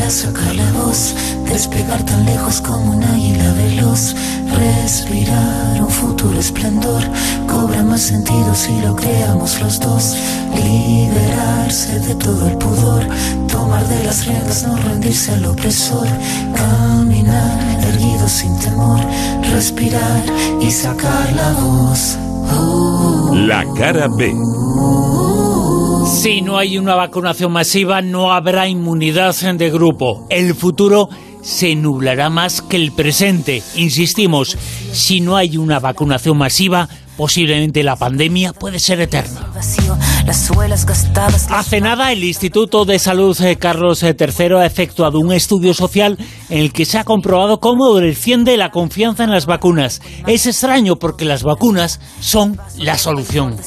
para sacar la voz, despegar tan lejos como un águila veloz, respirar un futuro esplendor, cobra más sentido si lo creamos los dos, liberarse de todo el pudor, tomar de las riendas, no rendirse al opresor, caminar erguido sin temor, respirar y sacar la voz. La cara B. Si no hay una vacunación masiva, no habrá inmunidad de grupo. El futuro se nublará más que el presente. Insistimos, si no hay una vacunación masiva, posiblemente la pandemia puede ser eterna. Hace nada, el Instituto de Salud Carlos III ha efectuado un estudio social en el que se ha comprobado cómo desciende la confianza en las vacunas. Es extraño porque las vacunas son la solución.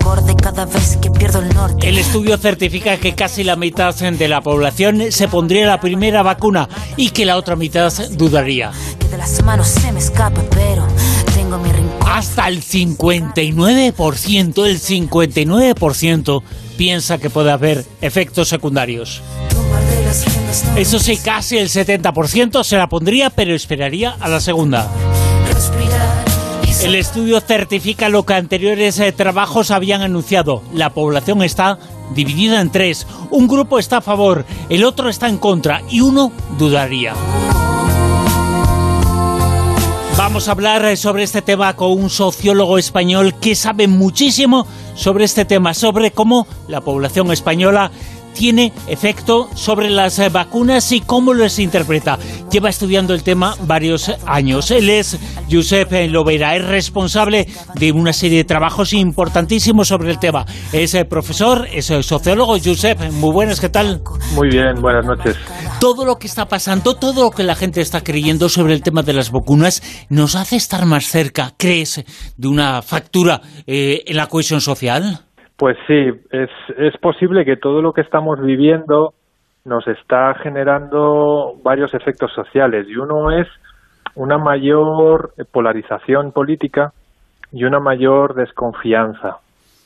El estudio certifica que casi la mitad de la población se pondría la primera vacuna y que la otra mitad dudaría. Hasta el 59% piensa que puede haber efectos secundarios. Eso sí, casi el 70% se la pondría, pero esperaría a la segunda. El estudio certifica lo que anteriores trabajos habían anunciado. La población está dividida en tres. Un grupo está a favor, el otro está en contra y uno dudaría. Vamos a hablar sobre este tema con un sociólogo español que sabe muchísimo sobre este tema, sobre cómo la población española tiene efecto sobre las vacunas y cómo los interpreta. Lleva estudiando el tema varios años. Él es Josep Lobera, es responsable de una serie de trabajos importantísimos sobre el tema. Es profesor, es sociólogo. Josep, muy buenas, ¿qué tal? Muy bien, buenas noches. Todo lo que está pasando, todo lo que la gente está creyendo sobre el tema de las vacunas, nos hace estar más cerca, ¿crees, de una fractura en la cohesión social? Pues sí, es posible que todo lo que estamos viviendo nos está generando varios efectos sociales, y uno es una mayor polarización política y una mayor desconfianza.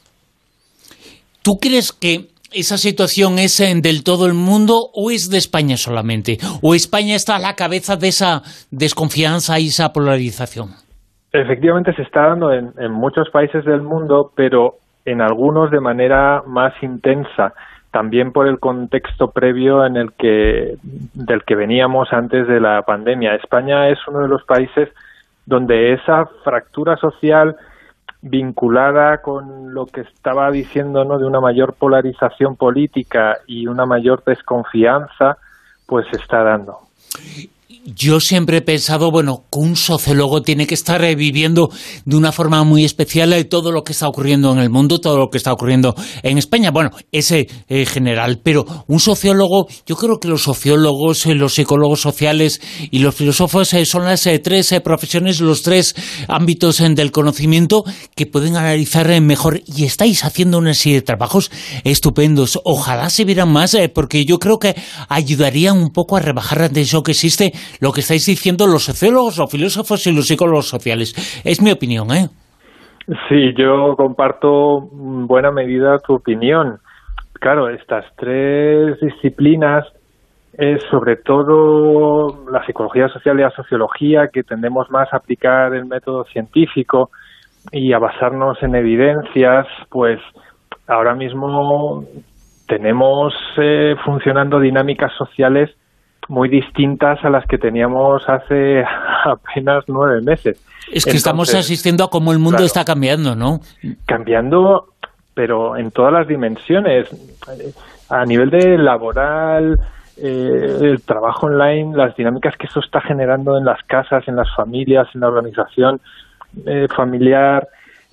¿Tú crees que esa situación es del todo el mundo o es de España solamente? ¿O España está a la cabeza de esa desconfianza y esa polarización? Efectivamente se está dando en muchos países del mundo, pero en algunos de manera más intensa, también por el contexto previo del que veníamos antes de la pandemia. España es uno de los países donde esa fractura social vinculada con lo que estaba diciendo, ¿no?, de una mayor polarización política y una mayor desconfianza, pues se está dando. Yo siempre he pensado, bueno, que un sociólogo tiene que estar viviendo de una forma muy especial todo lo que está ocurriendo en el mundo, todo lo que está ocurriendo en España. Bueno, ese general, pero un sociólogo, yo creo que los sociólogos, los psicólogos sociales y los filósofos son las tres profesiones, los tres ámbitos del conocimiento que pueden analizar mejor, y estáis haciendo una serie de trabajos estupendos. Ojalá se vieran más, porque yo creo que ayudarían un poco a rebajar la tensión que existe, lo que estáis diciendo los sociólogos, los filósofos y los psicólogos sociales. Es mi opinión, ¿eh? Sí, yo comparto en buena medida tu opinión. Claro, estas tres disciplinas, sobre todo la psicología social y la sociología, que tendemos más a aplicar el método científico y a basarnos en evidencias, pues ahora mismo tenemos funcionando dinámicas sociales muy distintas a las que teníamos hace apenas 9 meses. Es que estamos asistiendo a cómo el mundo está cambiando, ¿no? Cambiando, pero en todas las dimensiones. A nivel de laboral, el trabajo online, las dinámicas que eso está generando en las casas, en las familias, en la organización familiar,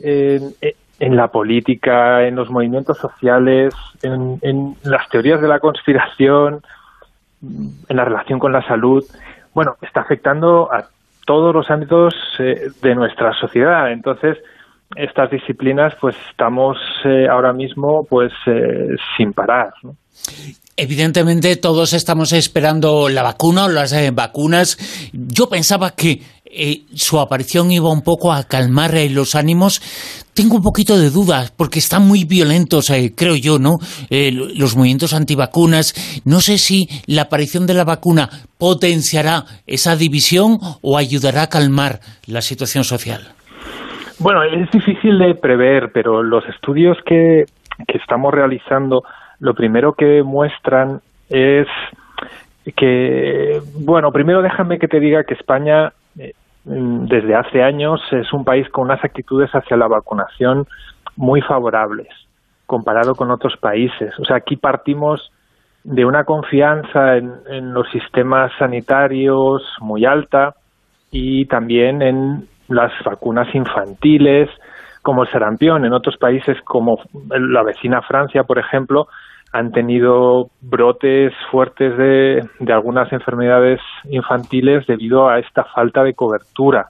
en la política, en los movimientos sociales, en las teorías de la conspiración, en la relación con la salud. Bueno, está afectando a todos los ámbitos de nuestra sociedad. Entonces, estas disciplinas, pues estamos ahora mismo pues sin parar, ¿no? Evidentemente todos estamos esperando la vacuna o las vacunas. Yo pensaba que su aparición iba un poco a calmar los ánimos. Tengo un poquito de dudas, porque están muy violentos, creo yo, ¿no? Los movimientos antivacunas. No sé si la aparición de la vacuna potenciará esa división o ayudará a calmar la situación social. Bueno, es difícil de prever, pero los estudios que estamos realizando, lo primero que muestran es que, bueno, primero déjame que te diga que España desde hace años es un país con unas actitudes hacia la vacunación muy favorables comparado con otros países. O sea, aquí partimos de una confianza en los sistemas sanitarios muy alta y también en las vacunas infantiles, como el sarampión. En otros países, como la vecina Francia, por ejemplo, han tenido brotes fuertes de algunas enfermedades infantiles debido a esta falta de cobertura.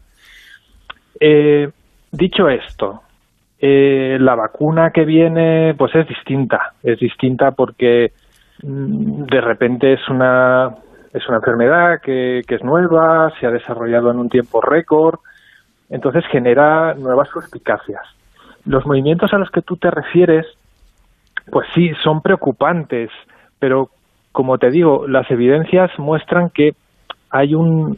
Dicho esto, la vacuna que viene pues es distinta porque de repente es una enfermedad que es nueva, se ha desarrollado en un tiempo récord, entonces genera nuevas suspicacias. Los movimientos a los que tú te refieres, pues sí, son preocupantes, pero como te digo, las evidencias muestran que hay un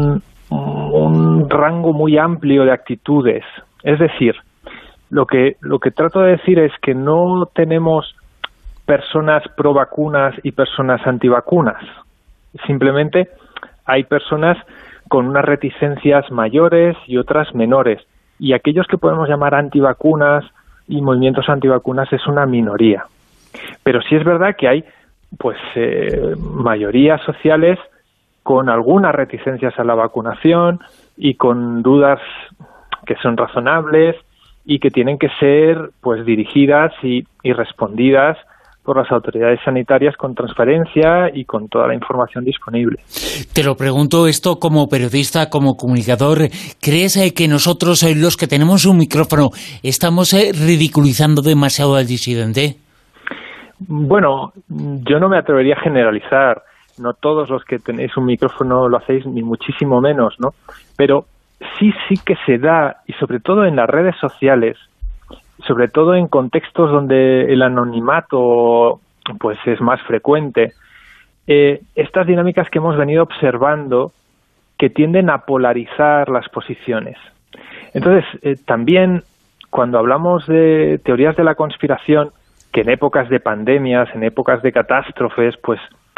rango muy amplio de actitudes. Es decir, lo que trato de decir es que no tenemos personas pro vacunas y personas antivacunas. Simplemente hay personas con unas reticencias mayores y otras menores. Y aquellos que podemos llamar antivacunas y movimientos antivacunas es una minoría. Pero sí es verdad que hay pues mayorías sociales con algunas reticencias a la vacunación y con dudas que son razonables y que tienen que ser pues dirigidas y respondidas por las autoridades sanitarias con transparencia y con toda la información disponible. Te lo pregunto esto como periodista, como comunicador. ¿Crees que nosotros, los que tenemos un micrófono, estamos ridiculizando demasiado al disidente? Bueno, yo no me atrevería a generalizar. No todos los que tenéis un micrófono lo hacéis, ni muchísimo menos, ¿no? Pero sí que se da, y sobre todo en las redes sociales, sobre todo en contextos donde el anonimato pues es más frecuente, estas dinámicas que hemos venido observando que tienden a polarizar las posiciones. Entonces, también cuando hablamos de teorías de la conspiración, que en épocas de pandemias, en épocas de catástrofes, pues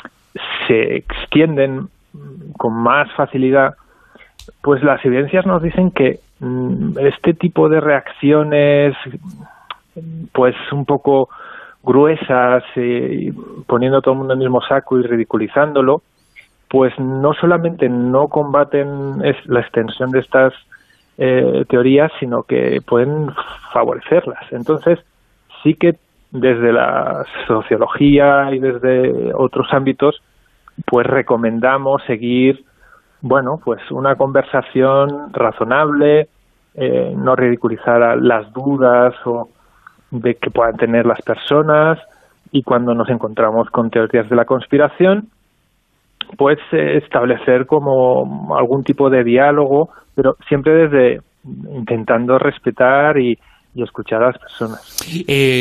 se extienden con más facilidad, pues las evidencias nos dicen que este tipo de reacciones pues un poco gruesas, poniendo a todo el mundo en el mismo saco y ridiculizándolo, pues no solamente no combaten la extensión de estas teorías, sino que pueden favorecerlas. Entonces, sí que desde la sociología y desde otros ámbitos, pues recomendamos seguir pues una conversación razonable, no ridiculizar las dudas o de que puedan tener las personas, y cuando nos encontramos con teorías de la conspiración, pues establecer como algún tipo de diálogo, pero siempre desde intentando respetar y escuchar a las personas.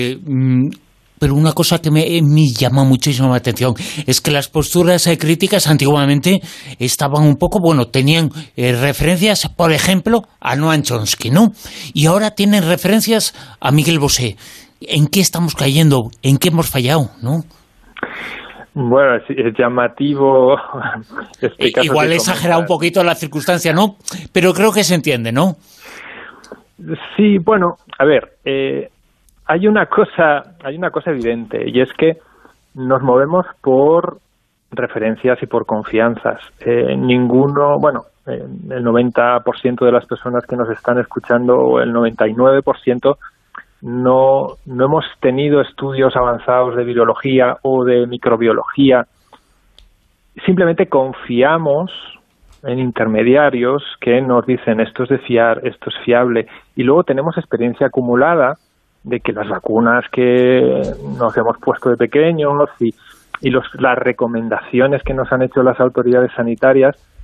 Pero una cosa que me llama muchísimo la atención es que las posturas críticas antiguamente estaban un poco, tenían referencias, por ejemplo, a Noam Chomsky, ¿no? Y ahora tienen referencias a Miguel Bosé. ¿En qué estamos cayendo? ¿En qué hemos fallado, no? Bueno, es llamativo. Igual he exagerado un poquito la circunstancia, ¿no? Pero creo que se entiende, ¿no? Sí, a ver, hay una cosa evidente, y es que nos movemos por referencias y por confianzas. El 90% de las personas que nos están escuchando, o el 99%, no hemos tenido estudios avanzados de virología o de microbiología. Simplemente confiamos en intermediarios que nos dicen esto es de fiar, esto es fiable, y luego tenemos experiencia acumulada de que las vacunas que nos hemos puesto de pequeños y las recomendaciones que nos han hecho las autoridades sanitarias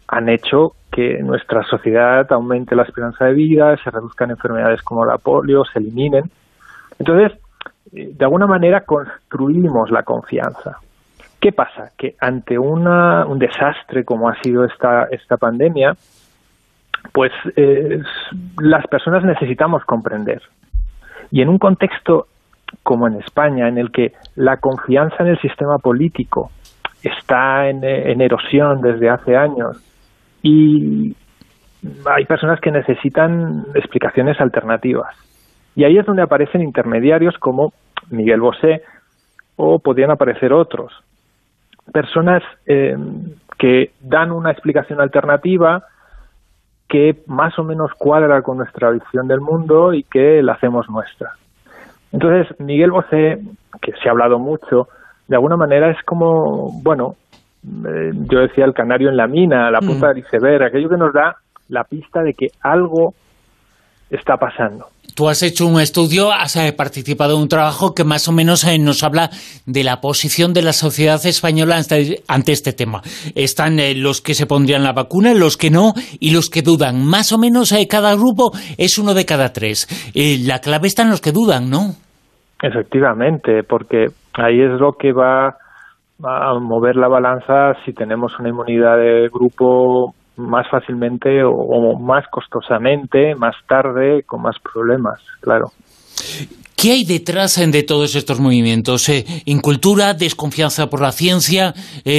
han hecho que nuestra sociedad aumente la esperanza de vida, se reduzcan enfermedades como la polio, se eliminen. Entonces, de alguna manera construimos la confianza. ¿Qué pasa? Que ante un desastre como ha sido esta pandemia, pues las personas necesitamos comprender. Y en un contexto como en España, en el que la confianza en el sistema político está en erosión desde hace años, y hay personas que necesitan explicaciones alternativas. Y ahí es donde aparecen intermediarios como Miguel Bosé, o podrían aparecer otros. Personas que dan una explicación alternativa que más o menos cuadra con nuestra visión del mundo y que la hacemos nuestra. Entonces, Miguel Bosé, que se ha hablado mucho, de alguna manera es como, bueno, yo decía el canario en la mina, la punta del iceberg, aquello que nos da la pista de que algo está pasando. Tú has hecho un estudio, has participado en un trabajo que más o menos nos habla de la posición de la sociedad española ante este tema. Están los que se pondrían la vacuna, los que no y los que dudan. Más o menos cada grupo es uno de cada tres. La clave está en los que dudan, ¿no? Efectivamente, porque ahí es lo que va a mover la balanza si tenemos una inmunidad de grupo más fácilmente o más costosamente, más tarde, con más problemas, claro. ¿Qué hay detrás de todos estos movimientos? Incultura, desconfianza por la ciencia,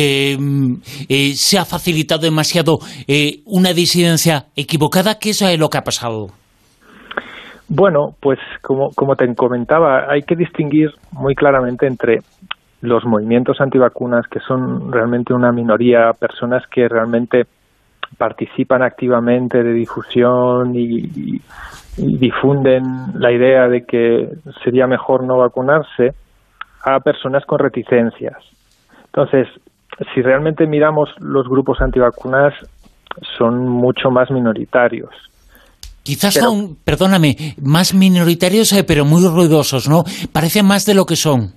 se ha facilitado demasiado una disidencia equivocada. ¿Qué es lo que ha pasado? Bueno, pues como te comentaba, hay que distinguir muy claramente entre los movimientos antivacunas, que son realmente una minoría, personas que realmente participan activamente de difusión y difunden la idea de que sería mejor no vacunarse, a personas con reticencias. Entonces, si realmente miramos los grupos antivacunas, son mucho más minoritarios. Quizás son, perdóname, más minoritarios, pero muy ruidosos, ¿no? Parecen más de lo que son.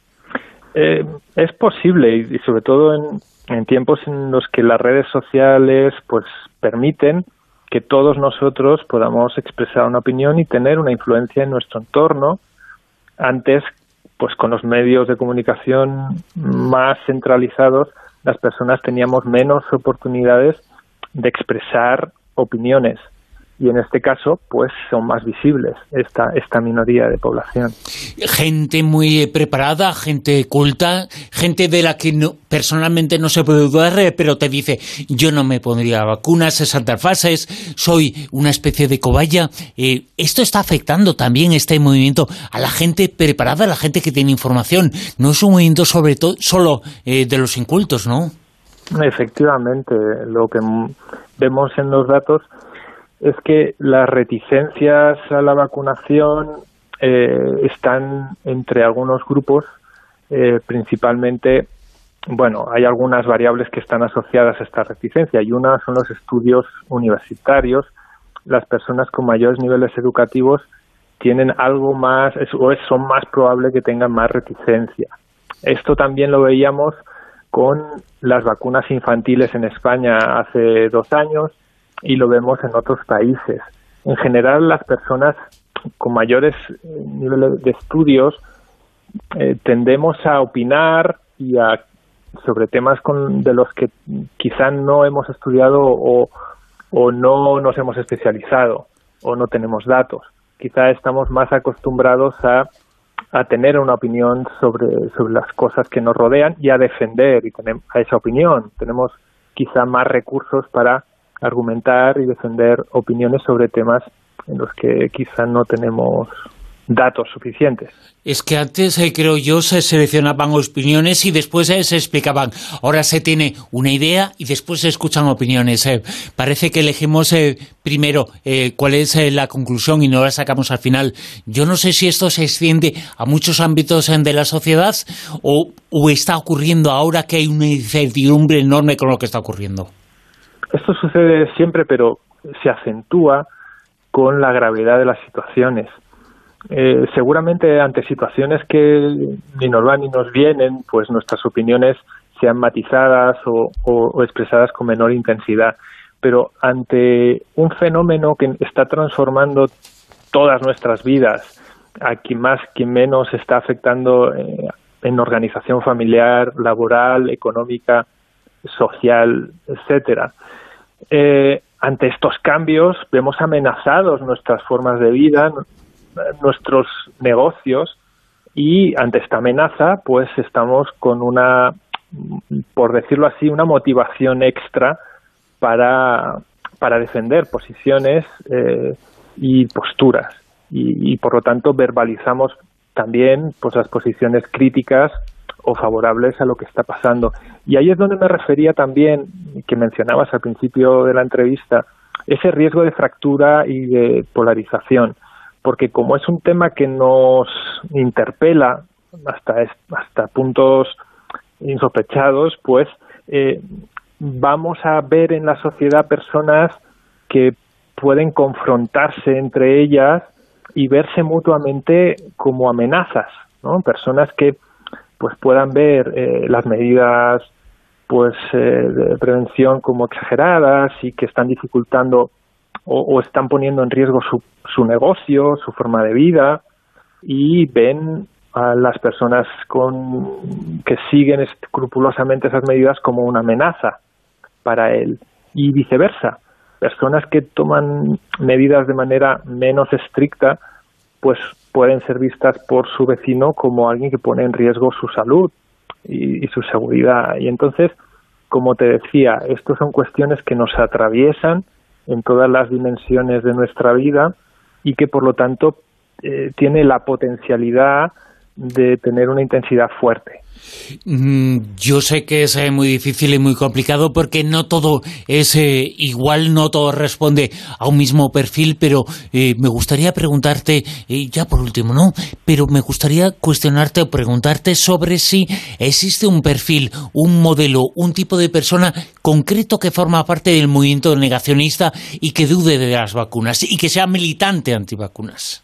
Es posible, y sobre todo en tiempos en los que las redes sociales pues permiten que todos nosotros podamos expresar una opinión y tener una influencia en nuestro entorno. Antes, pues con los medios de comunicación más centralizados, las personas teníamos menos oportunidades de expresar opiniones. Y en este caso, pues son más visibles esta minoría de población. Gente muy preparada, gente culta, gente de la que personalmente no se puede dudar, pero te dice, yo no me pondría vacunas, saltar fases, soy una especie de cobaya. Esto está afectando también, este movimiento, a la gente preparada, a la gente que tiene información. No es un movimiento sobre todo solo de los incultos, ¿no? Efectivamente, lo que vemos en los datos es que las reticencias a la vacunación están entre algunos grupos, principalmente, bueno, hay algunas variables que están asociadas a esta reticencia, y una son los estudios universitarios. Las personas con mayores niveles educativos tienen algo más, son más probable que tengan más reticencia. Esto también lo veíamos con las vacunas infantiles en España hace 2 años, y lo vemos en otros países. En general, las personas con mayores niveles de estudios tendemos a opinar sobre temas de los que quizá no hemos estudiado o no nos hemos especializado o no tenemos datos. Quizá estamos más acostumbrados a tener una opinión sobre las cosas que nos rodean y a defender a esa opinión. Tenemos quizá más recursos para argumentar y defender opiniones sobre temas en los que quizá no tenemos datos suficientes. Es que antes, creo yo, se seleccionaban opiniones y después se explicaban. Ahora se tiene una idea y después se escuchan opiniones. Parece que elegimos primero cuál es la conclusión y no la sacamos al final. Yo no sé si esto se extiende a muchos ámbitos de la sociedad o está ocurriendo ahora que hay una incertidumbre enorme con lo que está ocurriendo. Esto sucede siempre, pero se acentúa con la gravedad de las situaciones. Seguramente ante situaciones que ni nos van ni nos vienen, pues nuestras opiniones sean matizadas o expresadas con menor intensidad. Pero ante un fenómeno que está transformando todas nuestras vidas, a quien más, quien menos, está afectando en organización familiar, laboral, económica, social, etcétera. Ante estos cambios vemos amenazados nuestras formas de vida, nuestros negocios, y ante esta amenaza pues estamos con una, por decirlo así, una motivación extra para defender posiciones y posturas, y por lo tanto verbalizamos también pues las posiciones críticas o favorables a lo que está pasando. Y ahí es donde me refería también, que mencionabas al principio de la entrevista, ese riesgo de fractura y de polarización, porque como es un tema que nos interpela hasta puntos insospechados, pues vamos a ver en la sociedad personas que pueden confrontarse entre ellas y verse mutuamente como amenazas, ¿no? Personas que pues puedan ver las medidas pues de prevención como exageradas y que están dificultando o están poniendo en riesgo su negocio, su forma de vida, y ven a las personas que siguen escrupulosamente esas medidas como una amenaza para él, y viceversa. Personas que toman medidas de manera menos estricta pues pueden ser vistas por su vecino como alguien que pone en riesgo su salud y su seguridad. Y entonces, como te decía, estas son cuestiones que nos atraviesan en todas las dimensiones de nuestra vida y que, por lo tanto, tiene la potencialidad de tener una intensidad fuerte. Yo sé que es muy difícil y muy complicado porque no todo es igual, no todo responde a un mismo perfil, pero me gustaría preguntarte, ya por último, ¿no? Pero me gustaría cuestionarte o preguntarte sobre si existe un perfil, un modelo, un tipo de persona concreto que forma parte del movimiento negacionista y que dude de las vacunas y que sea militante antivacunas.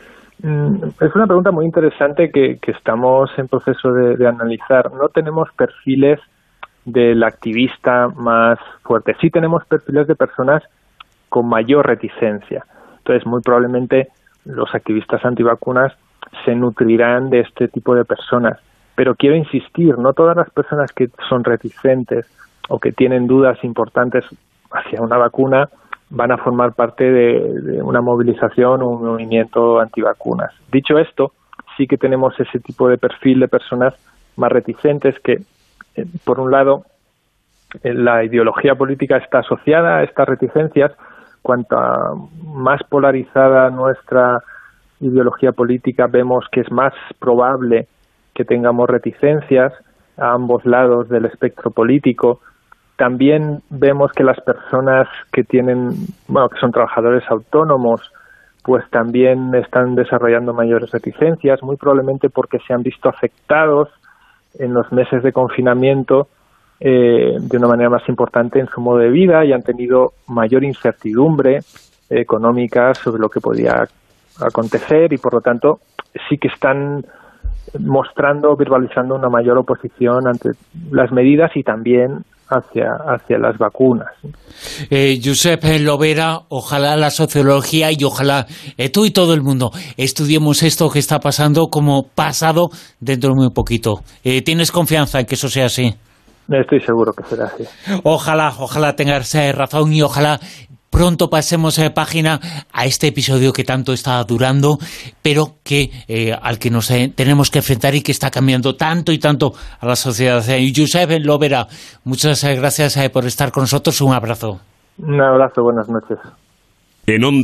Es una pregunta muy interesante que estamos en proceso de analizar. No tenemos perfiles del activista más fuerte. Sí tenemos perfiles de personas con mayor reticencia. Entonces, muy probablemente los activistas antivacunas se nutrirán de este tipo de personas. Pero quiero insistir, no todas las personas que son reticentes o que tienen dudas importantes hacia una vacuna van a formar parte de una movilización o un movimiento antivacunas. Dicho esto, sí que tenemos ese tipo de perfil de personas más reticentes que, por un lado, la ideología política está asociada a estas reticencias. Cuanto más polarizada nuestra ideología política, vemos que es más probable que tengamos reticencias a ambos lados del espectro político. También vemos que las personas que que son trabajadores autónomos, pues también están desarrollando mayores reticencias, muy probablemente porque se han visto afectados en los meses de confinamiento de una manera más importante en su modo de vida y han tenido mayor incertidumbre económica sobre lo que podía acontecer y, por lo tanto, sí que están verbalizando una mayor oposición ante las medidas y también hacia las vacunas. Josep Lobera, ojalá la sociología y ojalá tú y todo el mundo estudiemos esto que está pasando como pasado dentro de muy poquito. ¿Tienes confianza en que eso sea así? Estoy seguro que será así. Ojalá tengas razón y ojalá pronto pasemos página a este episodio que tanto está durando, pero que al que nos tenemos que enfrentar y que está cambiando tanto y tanto a la sociedad. Josep Lobera, muchas gracias por estar con nosotros. Un abrazo. Un abrazo, buenas noches. En